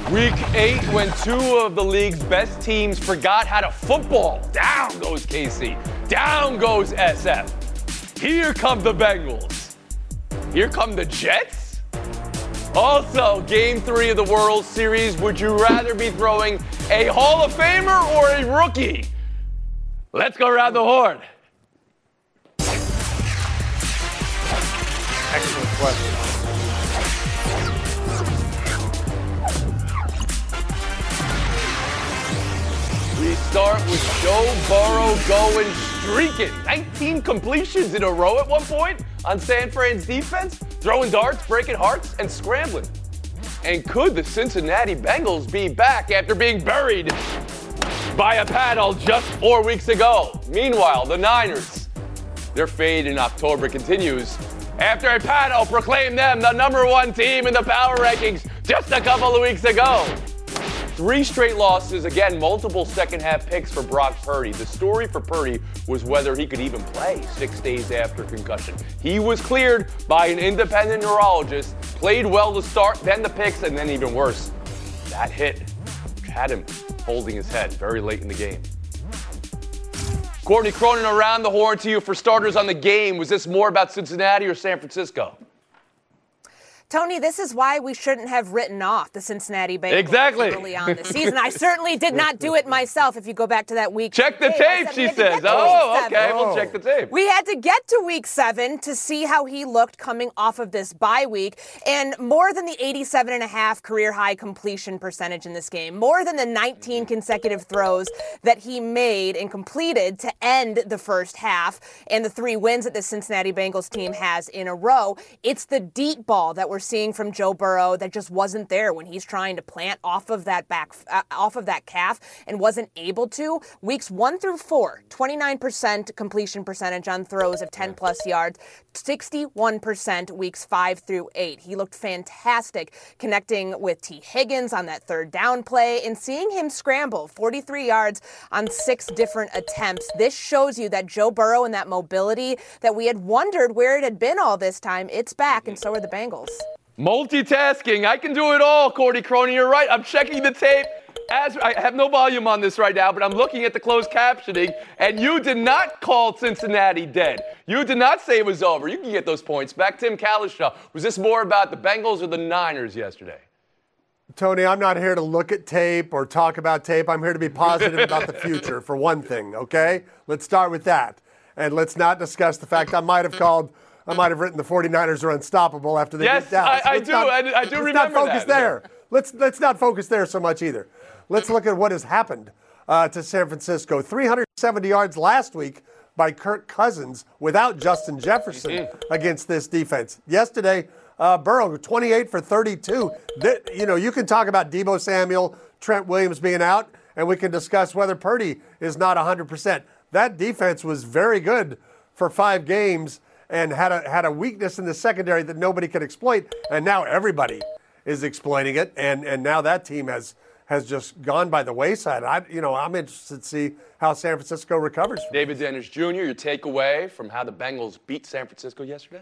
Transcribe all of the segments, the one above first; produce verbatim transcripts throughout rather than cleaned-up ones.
Week eight, when two of the league's best teams forgot how to football. Down goes K C. Down goes S F. Here come the Bengals. Here come the Jets. Also, game three of the World Series. Would you rather be throwing a Hall of Famer or a rookie? Let's go around the horn. Excellent question. We start with Joe Burrow going streaking. nineteen completions in a row at one point on San Fran's defense, throwing darts, breaking hearts, and scrambling. And could the Cincinnati Bengals be back after being buried by a paddle just four weeks ago? Meanwhile, the Niners, their fade in October continues after a paddle proclaimed them the number one team in the power rankings just a couple of weeks ago. Three straight losses, again, multiple second-half picks for Brock Purdy. The story for Purdy was whether he could even play six days after concussion. He was cleared by an independent neurologist, played well to start, then the picks, and then even worse, that hit had him holding his head very late in the game. Courtney Cronin, around the horn to you for starters on the game. Was this more about Cincinnati or San Francisco? Tony, this is why we shouldn't have written off the Cincinnati Bengals exactly. early on this season. I certainly did not do it myself if you go back to that week. Check the tape, she says. Oh, okay, oh. we'll check the tape. We had to get to week seven to see how he looked coming off of this bye week. And more than the eighty-seven and a half career high completion percentage in this game, more than the nineteen consecutive throws that he made and completed to end the first half, and the three wins that the Cincinnati Bengals team has in a row, it's the deep ball that we're seeing from Joe Burrow that just wasn't there when he's trying to plant off of that back, uh, off of that calf and wasn't able to. Weeks one through four, twenty-nine percent completion percentage on throws of ten plus yards, sixty-one percent weeks five through eight. He looked fantastic connecting with T. Higgins on that third down play and seeing him scramble forty-three yards on six different attempts. This shows you that Joe Burrow and that mobility that we had wondered where it had been all this time, it's back, and so are the Bengals. Multitasking. I can do it all, Courtney Cronin. You're right. I'm checking the tape. As I have no volume on this right now, but I'm looking at the closed captioning, and you did not call Cincinnati dead. You did not say it was over. You can get those points back. Tim Kalishaw, was this more about the Bengals or the Niners yesterday? Tony, I'm not here to look at tape or talk about tape. I'm here to be positive about the future, for one thing, okay? Let's start with that. And let's not discuss the fact I might have called – I might have written the 49ers are unstoppable after they yes, beat Dallas. Yes, I, I do. Not, I, I do let's remember not focus that. there. Let's, let's not focus there so much either. Let's look at what has happened uh, to San Francisco. three hundred seventy yards last week by Kirk Cousins without Justin Jefferson mm-hmm. against this defense. Yesterday, uh, Burrow, twenty-eight for thirty-two. That, you know, you can talk about Deebo Samuel, Trent Williams being out, and we can discuss whether Purdy is not one hundred percent. That defense was very good for five games. And had a had a weakness in the secondary that nobody could exploit, and now everybody is exploiting it, and, and now that team has has just gone by the wayside. I you know I'm interested to see how San Francisco recovers. David Dennis Junior, your takeaway from how the Bengals beat San Francisco yesterday?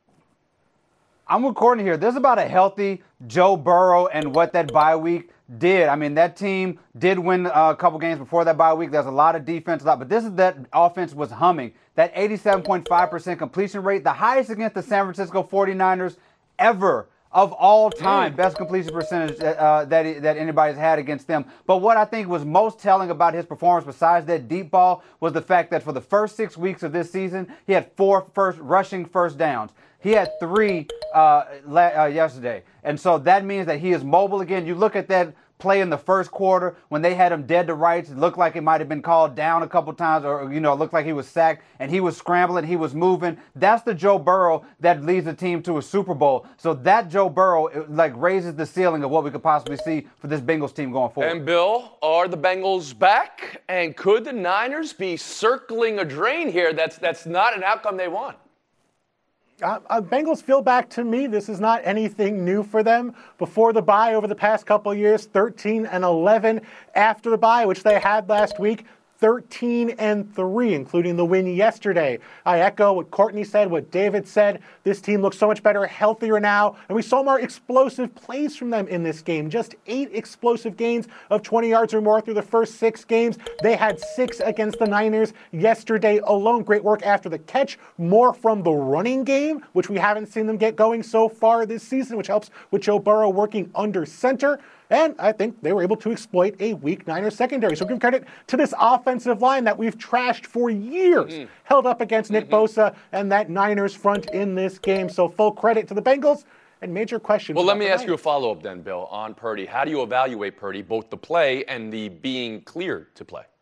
I'm with Courtney here. This is about a healthy Joe Burrow and what that bye week did. I mean, that team did win a couple games before that bye week. There's a lot of defense, a lot, but this is that offense was humming. That eighty-seven point five percent completion rate, the highest against the San Francisco 49ers ever of all time. Mm. Best completion percentage uh, that that anybody's had against them. But what I think was most telling about his performance, besides that deep ball, was the fact that for the first six weeks of this season, he had four first rushing first downs. He had three uh, la- uh, yesterday. And so that means that he is mobile again. You look at that play in the first quarter when they had him dead to rights. It looked like it might have been called down a couple times, or, you know, it looked like he was sacked, and he was scrambling, he was moving. That's the Joe Burrow that leads the team to a Super Bowl. So that Joe Burrow, it, like, raises the ceiling of what we could possibly see for this Bengals team going forward. And Bill, are the Bengals back? And could the Niners be circling a drain here? That's that's not an outcome they want. Uh, uh, Bengals feel back to me. This is not anything new for them. Before the bye, over the past couple of years, thirteen and eleven after the bye, which they had last week. thirteen and three, including the win yesterday. I echo what Courtney said, what David said. This team looks so much better, healthier now, and we saw more explosive plays from them in this game. Just eight explosive gains of twenty yards or more through the first six games. They had six against the Niners yesterday alone. Great work after the catch. More from the running game, which we haven't seen them get going so far this season, which helps with Joe Burrow working under center. And I think they were able to exploit a weak Niners secondary. So give credit to this offensive line that we've trashed for years, mm-hmm. held up against Nick mm-hmm. Bosa and that Niners front in this game. So full credit to the Bengals and major questions. Well, let me ask Niners. you a follow-up then, Bill, on Purdy. How do you evaluate Purdy, both the play and the being cleared to play?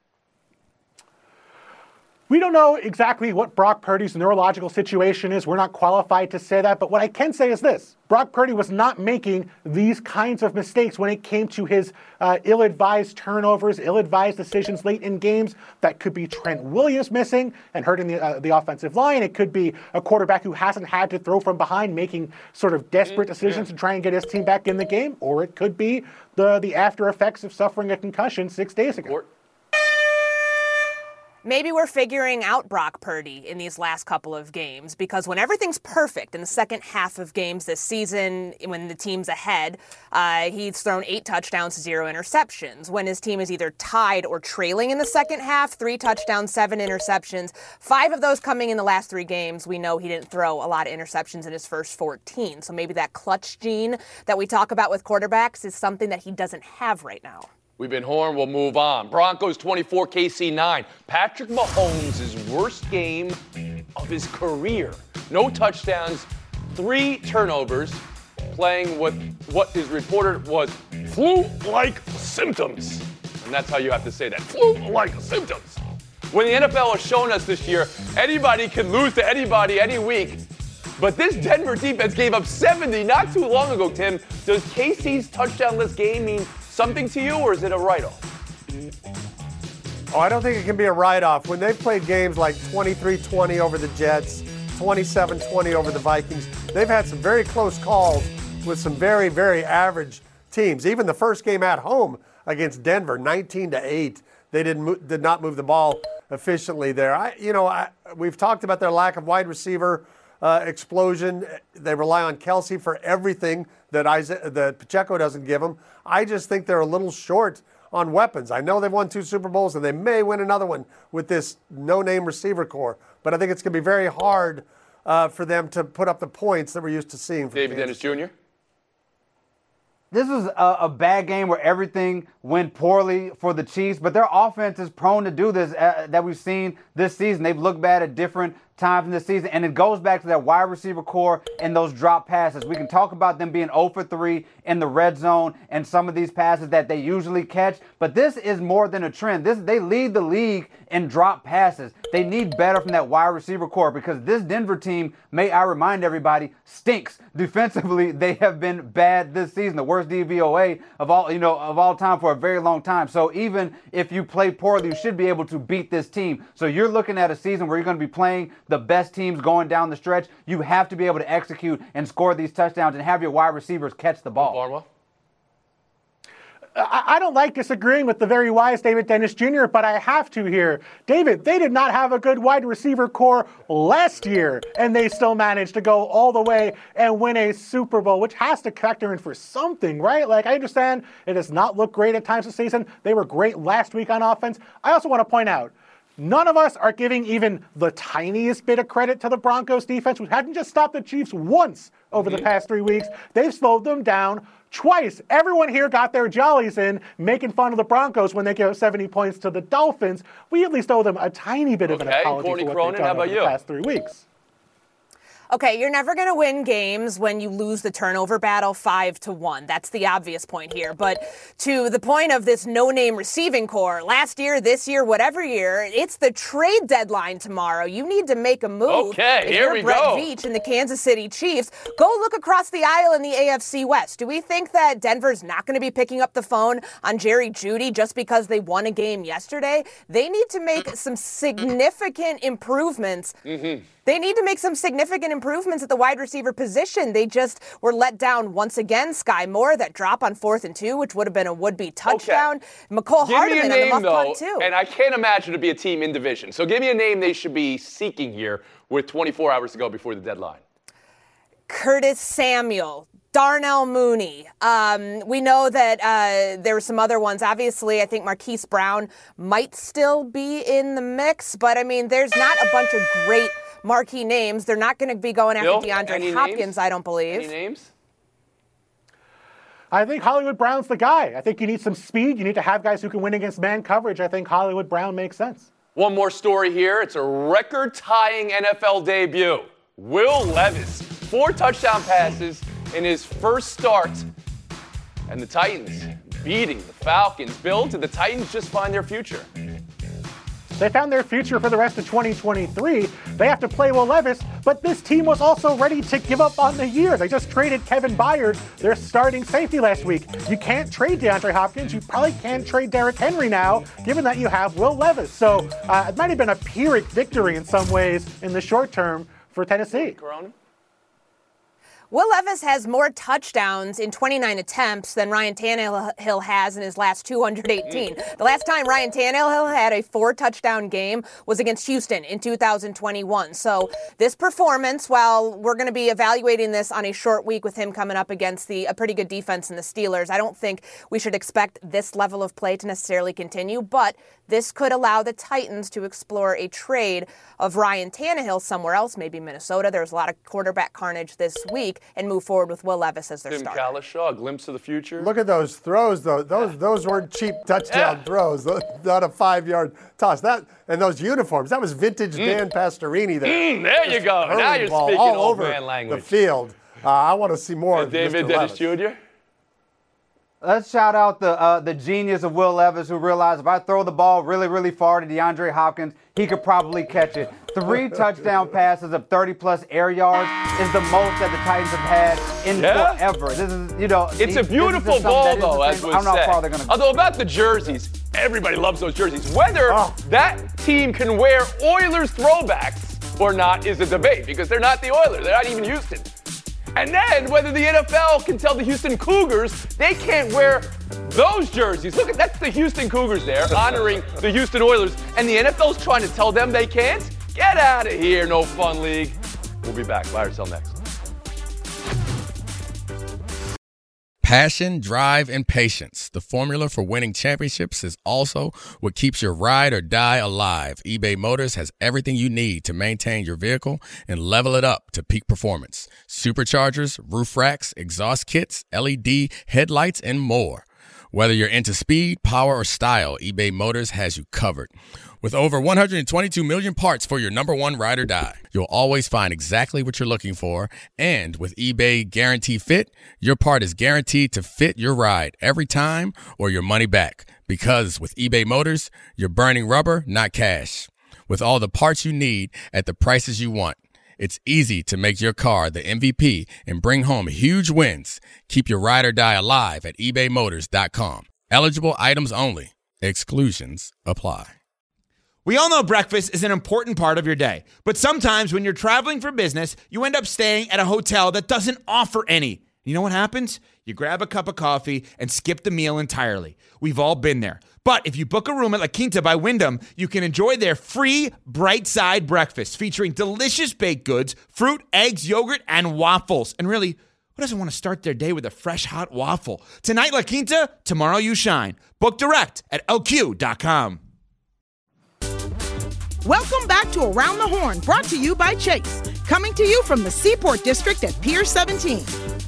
We don't know exactly what Brock Purdy's neurological situation is. We're not qualified to say that. But what I can say is this. Brock Purdy was not making these kinds of mistakes when it came to his uh, ill-advised turnovers, ill-advised decisions late in games. That could be Trent Williams missing and hurting the, uh, the offensive line. It could be a quarterback who hasn't had to throw from behind, making sort of desperate decisions to try and get his team back in the game. Or it could be the, the after effects of suffering a concussion six days ago. Or- Maybe we're figuring out Brock Purdy in these last couple of games, because when everything's perfect in the second half of games this season, when the team's ahead, uh, he's thrown eight touchdowns, zero interceptions. When his team is either tied or trailing in the second half, three touchdowns, seven interceptions. Five of those coming in the last three games. We know he didn't throw a lot of interceptions in his first fourteen. So maybe that clutch gene that we talk about with quarterbacks is something that he doesn't have right now. We've been horned. We'll move on. Broncos twenty-four, K C nine. Patrick Mahomes' worst game of his career. No touchdowns, three turnovers, playing with what is reported was flu-like symptoms. And that's how you have to say that, flu-like symptoms. When the N F L has shown us this year, anybody can lose to anybody any week. But this Denver defense gave up seventy not too long ago, Tim. Does K C's touchdown-less game mean something to you, or is it a write-off? Oh, I don't think it can be a write-off. When they've played games like twenty-three twenty over the Jets, twenty-seven twenty over the Vikings, they've had some very close calls with some very, very average teams. Even the first game at home against Denver, nineteen to eight, they didn't mo- did not move the ball efficiently there. I, you know, I, we've talked about their lack of wide receiver uh, explosion. They rely on Kelsey for everything that Isaiah, that Pacheco doesn't give them. I just think they're a little short on weapons. I know they've won two Super Bowls, and they may win another one with this no-name receiver core. But I think it's going to be very hard uh, for them to put up the points that we're used to seeing from David Dennis Junior? This was a, a bad game where everything went poorly for the Chiefs, but their offense is prone to do this uh, that we've seen this season. They've looked bad at different times in this season, and it goes back to that wide receiver core and those drop passes. We can talk about them being zero for three in the red zone and some of these passes that they usually catch, but this is more than a trend. This They lead the league in drop passes. They need better from that wide receiver core, because this Denver team, may I remind everybody, stinks. Defensively, they have been bad this season, the worst D V O A of all, you know, of all time for a very long time. So even if you play poorly, you should be able to beat this team. So you're looking at a season where you're going to be playing the best teams going down the stretch. You have to be able to execute and score these touchdowns and have your wide receivers catch the ball. Barnwell? I don't like disagreeing with the very wise David Dennis Junior, but I have to here. David, they did not have a good wide receiver core last year, and they still managed to go all the way and win a Super Bowl, which has to factor in for something, right? Like, I understand it does not look great at times this season. They were great last week on offense. I also want to point out, none of us are giving even the tiniest bit of credit to the Broncos defense, who hadn't just stopped the Chiefs once over mm-hmm. the past three weeks. They've slowed them down twice. Everyone here got their jollies in, making fun of the Broncos when they give seventy points to the Dolphins. We at least owe them a tiny bit okay. of an apology Courtney for what Cronin, they've done over you? the past three weeks. Okay, you're never going to win games when you lose the turnover battle five to one. That's the obvious point here. But to the point of this no-name receiving core, last year, this year, whatever year, it's the trade deadline tomorrow. You need to make a move. Okay, if here you're we Brett go. Veach and the Kansas City Chiefs, go look across the aisle in the A F C West. Do we think that Denver's not going to be picking up the phone on Jerry Jeudy just because they won a game yesterday? They need to make some significant improvements. Mm-hmm. They need to make some significant improvements at the wide receiver position. They just were let down once again. Sky Moore, that drop on fourth and two, which would have been a would-be touchdown. Okay. McCole give Hardman me a on name, the muff though, punt, too. And I can't imagine it to be a team in division. So give me a name they should be seeking here with twenty-four hours to go before the deadline. Curtis Samuel. Darnell Mooney. Um, we know that uh, there were some other ones. Obviously, I think Marquise Brown might still be in the mix, but I mean, there's not a bunch of great marquee names. They're not going to be going after Bill, DeAndre Hopkins, names? I don't believe. Any names? I think Hollywood Brown's the guy. I think you need some speed. You need to have guys who can win against man coverage. I think Hollywood Brown makes sense. One more story here. It's a record-tying N F L debut. Will Levis, four touchdown passes in his first start, and the Titans beating the Falcons. Bill, did the Titans just find their future? They found their future for the rest of twenty twenty-three. They have to play Will Levis, but this team was also ready to give up on the year. They just traded Kevin Byard, their starting safety, last week. You can't trade DeAndre Hopkins. You probably can't trade Derrick Henry now, given that you have Will Levis. So uh, it might have been a Pyrrhic victory in some ways in the short term for Tennessee. Corona? Will Levis has more touchdowns in twenty-nine attempts than Ryan Tannehill has in his last two hundred eighteen. The last time Ryan Tannehill had a four-touchdown game was against Houston in two thousand twenty-one. So this performance, while we're going to be evaluating this on a short week with him coming up against the a pretty good defense in the Steelers, I don't think we should expect this level of play to necessarily continue, but this could allow the Titans to explore a trade of Ryan Tannehill somewhere else, maybe Minnesota. There's a lot of quarterback carnage this week, and move forward with Will Levis as their Tim starter. Kalishaw, a glimpse of the future. Look at those throws, though. Those those weren't cheap touchdown Yeah. throws. Those, not a five-yard toss. That and those uniforms. That was vintage mm. Dan Pastorini there. Mm, there you go. Now you're speaking all old over man language. the field. Uh, I want to see more uh, of David Mister Dennis Levis. Junior Let's shout out the uh, the genius of Will Levis, who realized if I throw the ball really, really far to DeAndre Hopkins, he could probably catch it. Three touchdown passes of thirty-plus air yards is the most that the Titans have had in Yeah. forever. This is, you know, It's he, a beautiful this is ball, that is though, the as thing. we I don't know say. how far they're going to go. Although about the jerseys, everybody loves those jerseys. Whether Oh. that team can wear Oilers throwbacks or not is a debate because they're not the Oilers. They're not even Houston. And then whether the N F L can tell the Houston Cougars they can't wear those jerseys. Look, at that's the Houston Cougars there honoring the Houston Oilers. And the N F L's trying to tell them they can't? Get out of here, no fun league. We'll be back. Buy or sell next. Passion, drive, and patience. The formula for winning championships is also what keeps your ride or die alive. eBay Motors has everything you need to maintain your vehicle and level it up to peak performance. Superchargers, roof racks, exhaust kits, L E D headlights, and more. Whether you're into speed, power, or style, eBay Motors has you covered. With over one hundred twenty-two million parts for your number one ride or die, you'll always find exactly what you're looking for. And with eBay Guarantee Fit, your part is guaranteed to fit your ride every time or your money back. Because with eBay Motors, you're burning rubber, not cash. With all the parts you need at the prices you want, it's easy to make your car the M V P and bring home huge wins. Keep your ride or die alive at ebay motors dot com. Eligible items only. Exclusions apply. We all know breakfast is an important part of your day, but sometimes when you're traveling for business, you end up staying at a hotel that doesn't offer any. You know what happens? You grab a cup of coffee and skip the meal entirely. We've all been there. But if you book a room at La Quinta by Wyndham, you can enjoy their free Bright Side breakfast featuring delicious baked goods, fruit, eggs, yogurt, and waffles. And really, who doesn't want to start their day with a fresh, hot waffle? Tonight, La Quinta, tomorrow you shine. Book direct at L Q dot com. Welcome back to Around the Horn, brought to you by Chase. Coming to you from the Seaport District at Pier seventeen.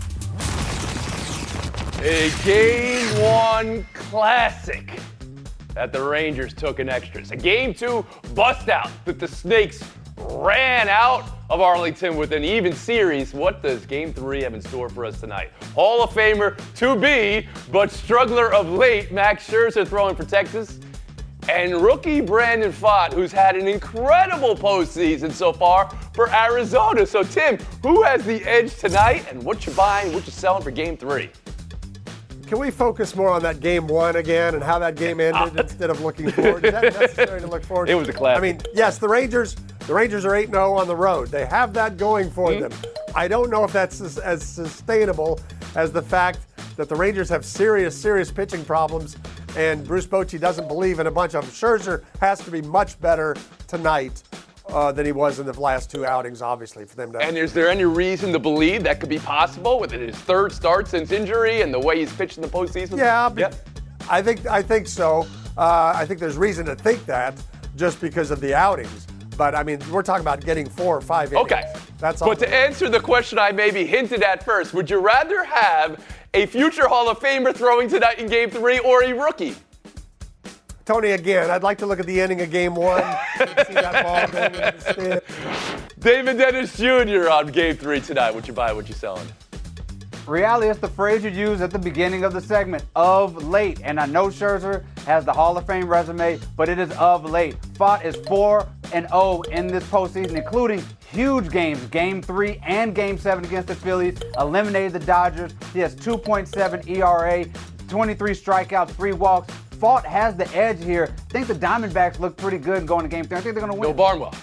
A game one classic that the Rangers took in extras. A game two bust out that the Snakes ran out of Arlington with an even series. What does game three have in store for us tonight? Hall of Famer to be, but struggler of late, Max Scherzer throwing for Texas. And rookie Brandon Pfaadt, who's had an incredible postseason so far for Arizona. So, Tim, who has the edge tonight, and what you buying, what you selling for game three? Can we focus more on that game one again and how that game ended instead of looking forward? Is that necessary to look forward to? It was a classic. I mean, yes, the Rangers The Rangers are eight and oh on the road. They have that going for mm-hmm. them. I don't know if that's as, as sustainable as the fact that the Rangers have serious, serious pitching problems, and Bruce Bochy doesn't believe in a bunch of them. Scherzer has to be much better tonight uh, than he was in the last two outings, obviously, for them to. And is there any reason to believe that could be possible with his third start since injury and the way he's pitched in the postseason? Yeah, yeah. I think I think so. Uh, I think there's reason to think that just because of the outings. But, I mean, we're talking about getting four or five innings. Okay. That's all. But to answer the question I maybe hinted at first, would you rather have a future Hall of Famer throwing tonight in Game three or a rookie? Tony, again, I'd like to look at the ending of Game one. See that ball going into the stand. David Dennis Junior on Game three tonight. What you buying, what you selling? Reality is the phrase you used at the beginning of the segment, of late. And I know Scherzer has the Hall of Fame resume, but it is of late. Pfaadt is four and oh in this postseason, including huge games, Game three and Game seven against the Phillies, eliminated the Dodgers. He has two point seven E R A, twenty-three strikeouts, three walks. Pfaadt has the edge here. I think the Diamondbacks look pretty good going to Game three. I think they're going to win. Bill Barnwell.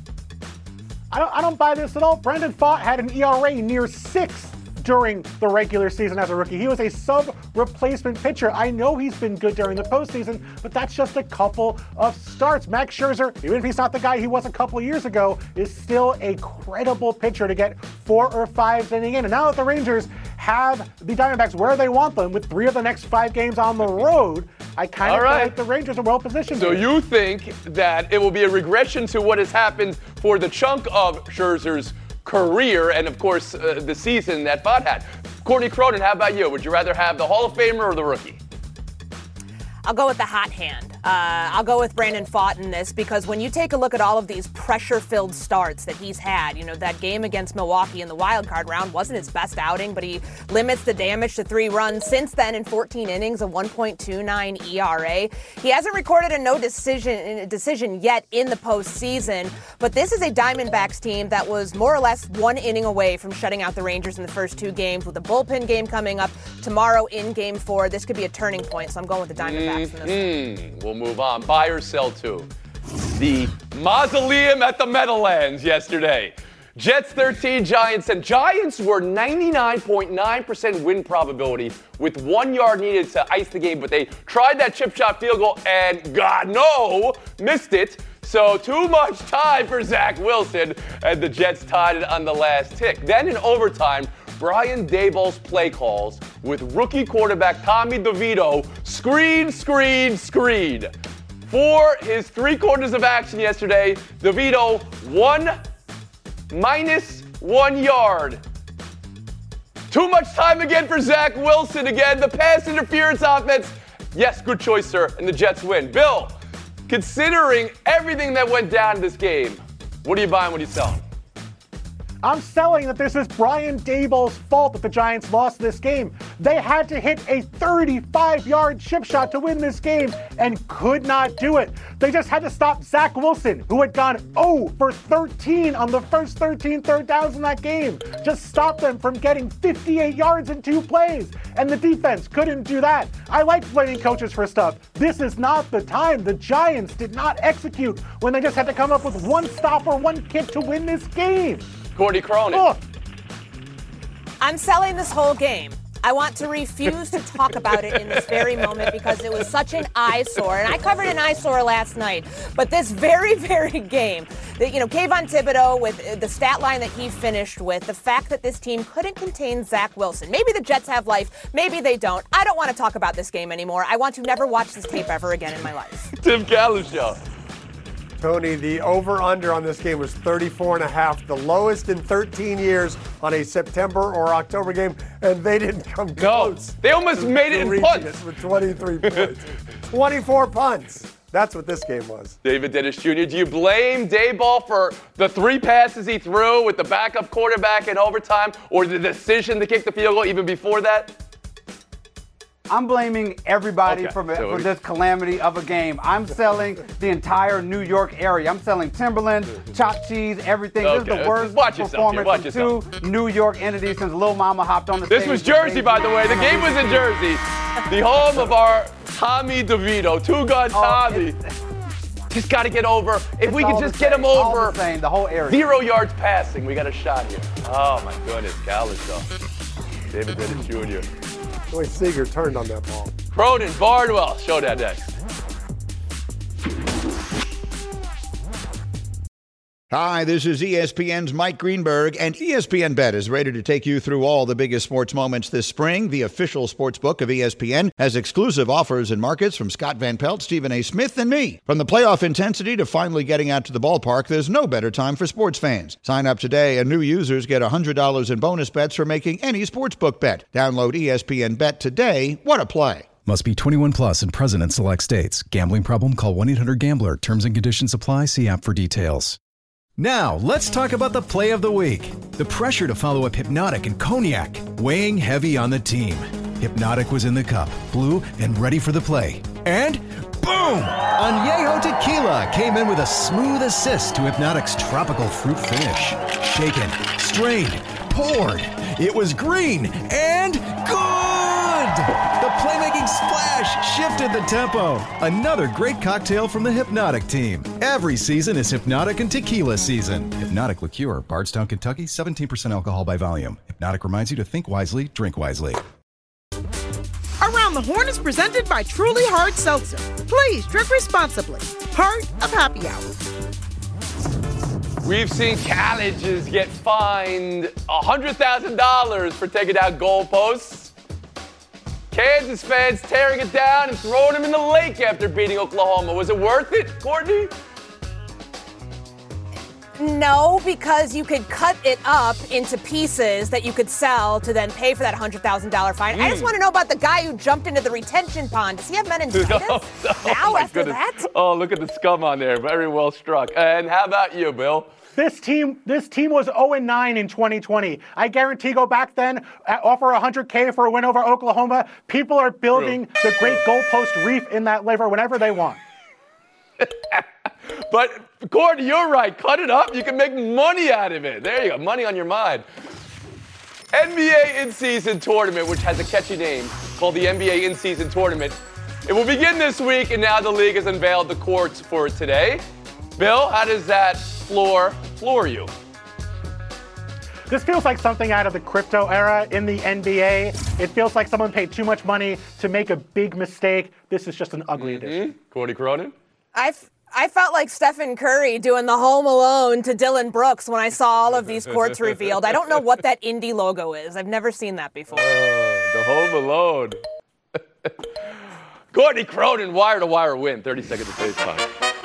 I don't, I don't buy this at all. Brandon Pfaadt had an E R A near six during the regular season as a rookie. He was a sub-replacement pitcher. I know he's been good during the postseason, but that's just a couple of starts. Max Scherzer, even if he's not the guy he was a couple of years ago, is still a credible pitcher to get four or five inning in. And now that the Rangers have the Diamondbacks where they want them, with three of the next five games on the road, I kind of right. feel like the Rangers are well positioned. So here. you think that it will be a regression to what has happened for the chunk of Scherzer's career and, of course, uh, the season that Pfaadt had. Courtney Cronin, how about you? Would you rather have the Hall of Famer or the rookie? I'll go with the hot hand. Uh, I'll go with Brandon Pfaadt in this because when you take a look at all of these pressure-filled starts that he's had, you know, that game against Milwaukee in the wild card round wasn't his best outing, but he limits the damage to three runs. Since then, in fourteen innings, a one point two nine E R A. He hasn't recorded a no decision decision yet in the postseason, but this is a Diamondbacks team that was more or less one inning away from shutting out the Rangers in the first two games, with a bullpen game coming up tomorrow in Game Four. This could be a turning point, so I'm going with the Diamondbacks. Mm-hmm. We'll move on. Buy or sell to the mausoleum at the Meadowlands yesterday. Jets thirteen, Giants ten. Giants were ninety-nine point nine percent win probability with one yard needed to ice the game, but they tried that chip shot field goal and, God, no, missed it. So too much time for Zach Wilson, and the Jets tied it on the last tick. Then in overtime, Brian Daboll's play calls with rookie quarterback Tommy DeVito, screen, screen, screen. For his three quarters of action yesterday, DeVito one minus one yard. Too much time again for Zach Wilson again. The pass interference offense. Yes, good choice, sir, and the Jets win. Bill, considering everything that went down in this game, what are you buying, what are you selling? I'm selling that this is Brian Daboll's fault that the Giants lost this game. They had to hit a thirty-five-yard chip shot to win this game and could not do it. They just had to stop Zach Wilson, who had gone zero for thirteen on the first thirteen third downs in that game. Just stop them from getting fifty-eight yards in two plays. And the defense couldn't do that. I like blaming coaches for stuff. This is not the time. The Giants did not execute when they just had to come up with one stop or one kick to win this game. Courtney Cronin. Oh. I'm selling this whole game. I want to refuse to talk about it in this very moment because it was such an eyesore. And I covered an eyesore last night. But this very, very game, the, you know, Kayvon Thibodeau with the stat line that he finished with, the fact that this team couldn't contain Zach Wilson. Maybe the Jets have life. Maybe they don't. I don't want to talk about this game anymore. I want to never watch this tape ever again in my life. Tim Cowlishaw. Tony, the over-under on this game was thirty-four and a half, the lowest in thirteen years on a September or October game, and they didn't come close. No, they almost made it in punts. With twenty-three points. twenty-four punts. That's what this game was. David Dennis Junior, do you blame Daboll for the three passes he threw with the backup quarterback in overtime, or the decision to kick the field goal even before that? I'm blaming everybody okay, for, so for this calamity of a game. I'm selling the entire New York area. I'm selling Timberland, chopped cheese, everything. Okay. This is the worst Watch yourself, performance Watch from yourself. two New York entities since Lil Mama hopped on the This stage. was Jersey, by the way. The game was in Jersey. The home of our Tommy DeVito, two-gun Tommy. Oh, Just got to get over. If It's we all could the just get same, him all over the same, the whole area. zero yards passing, we got a shot here. Oh, my goodness. College, though. David Dennis Junior The way Seager turned on that ball. Cronin, Bardwell. Show that next. Hi, this is E S P N's Mike Greenberg, and E S P N Bet is ready to take you through all the biggest sports moments this spring. The official sports book of E S P N has exclusive offers and markets from Scott Van Pelt, Stephen A. Smith, and me. From the playoff intensity to finally getting out to the ballpark, there's no better time for sports fans. Sign up today, and new users get one hundred dollars in bonus bets for making any sportsbook bet. Download E S P N Bet today. What a play. Must be twenty-one plus and present in select states. Gambling problem? Call one eight hundred gambler. Terms and conditions apply. See app for details. Now, let's talk about the play of the week. The pressure to follow up Hypnotic and Cognac, weighing heavy on the team. Hypnotic was in the cup, blue, and ready for the play. And boom! Añejo Tequila came in with a smooth assist to Hypnotic's tropical fruit finish. Shaken, strained, poured. It was green and good! The playmaking splash shifted the tempo. Another great cocktail from the Hypnotic team. Every season is Hypnotic and Tequila season. Hypnotic Liqueur, Bardstown, Kentucky, seventeen percent alcohol by volume. Hypnotic reminds you to think wisely, drink wisely. Around the Horn is presented by Truly Hard Seltzer. Please drink responsibly. Part of Happy Hour. We've seen colleges get fined one hundred thousand dollars for taking down goalposts. Kansas fans tearing it down and throwing them in the lake after beating Oklahoma. Was it worth it, Courtney? No, because you could cut it up into pieces that you could sell to then pay for that one hundred thousand dollars fine. Mm. I just want to know about the guy who jumped into the retention pond. Does he have meningitis oh, oh, now my after goodness. that? Oh, look at the scum on there. Very well struck. And how about you, Bill? This team, this team was oh and nine in twenty twenty. I guarantee go back then, offer one hundred K for a win over Oklahoma. People are building True. the great goalpost reef in that liver whenever they want. But, Courtney, you're right. Cut it up. You can make money out of it. There you go. Money on your mind. N B A In-Season Tournament, which has a catchy name, called the N B A In-Season Tournament. It will begin this week, and now the league has unveiled the courts for it today. Bill, how does that floor floor you? This feels like something out of the crypto era in the N B A. It feels like someone paid too much money to make a big mistake. This is just an ugly mm-hmm. addition. Courtney Cronin? I I felt like Stephen Curry doing the Home Alone to Dylan Brooks when I saw all of these courts revealed. I don't know what that Indy logo is. I've never seen that before. Oh, the Home Alone. Courtney Cronin, wire-to-wire win. thirty seconds of face time.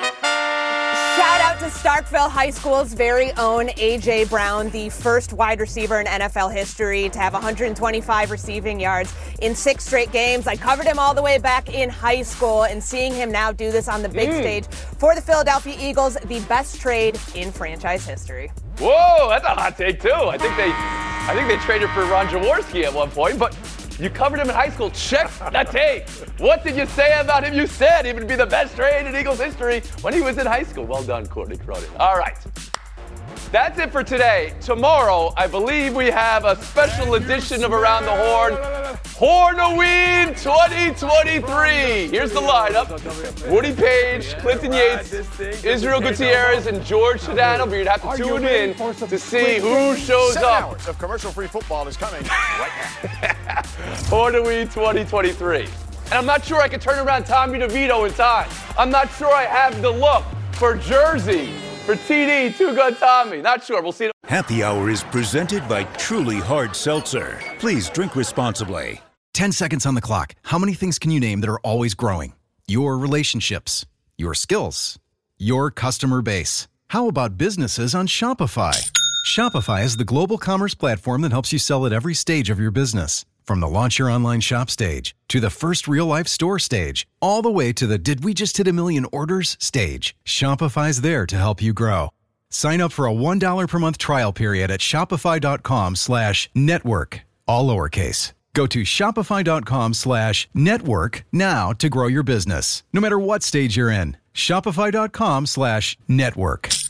Shout out to Starkville High School's very own A J. Brown, the first wide receiver in N F L history to have one hundred twenty-five receiving yards in six straight games. I covered him all the way back in high school, and seeing him now do this on the big mm. stage for the Philadelphia Eagles, the best trade in franchise history. Whoa, that's a hot take too. I think they, I think they traded for Ron Jaworski at one point, but you covered him in high school. Check that tape. What did you say about him? You said he would be the best trade in Eagles history when he was in high school. Well done, Courtney Cronin. All right. That's it for today. Tomorrow, I believe we have a special edition of Around the Horn. Hornoween twenty twenty-three. Here's the lineup. Woody Page, Clinton Yates, Israel Gutierrez, and George Sedano. But you'd have to tune in to see who shows Seven up. Hours of commercial-free football is coming right now. Hornoween twenty twenty-three. And I'm not sure I can turn around Tommy DeVito in time. I'm not sure I have the look for Jersey, for T D, Two Gun Tommy. Not sure. We'll see. Happy Hour is presented by Truly Hard Seltzer. Please drink responsibly. Ten seconds on the clock. How many things can you name that are always growing? Your relationships, your skills, your customer base. How about businesses on Shopify? Shopify is the global commerce platform that helps you sell at every stage of your business. From the launch your online shop stage, to the first real-life store stage, all the way to the did we just hit a million orders stage, Shopify's there to help you grow. Sign up for a one dollar per month trial period at shopify.com slash network, all lowercase. Go to shopify.com slash network now to grow your business, no matter what stage you're in. Shopify.com slash network.